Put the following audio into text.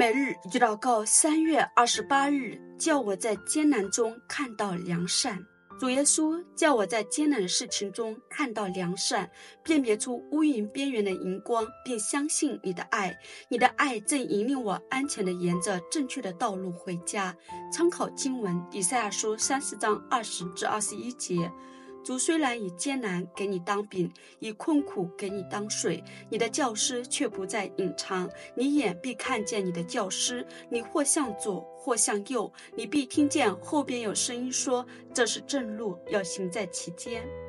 每日一祷告，3月28日，叫我在艰难中看到良善。主耶稣叫我在艰难的事情中看到良善，辨别出乌云边缘的荧光，并相信你的爱。你的爱正引领我安全地沿着正确的道路回家。参考经文以赛亚书30章20至21节。主虽然以艰难给你当饼，以困苦给你当水，你的教师却不再隐藏，你眼必看见你的教师，你或向左或向右，你必听见后边有声音说，这是正路，要行在其间。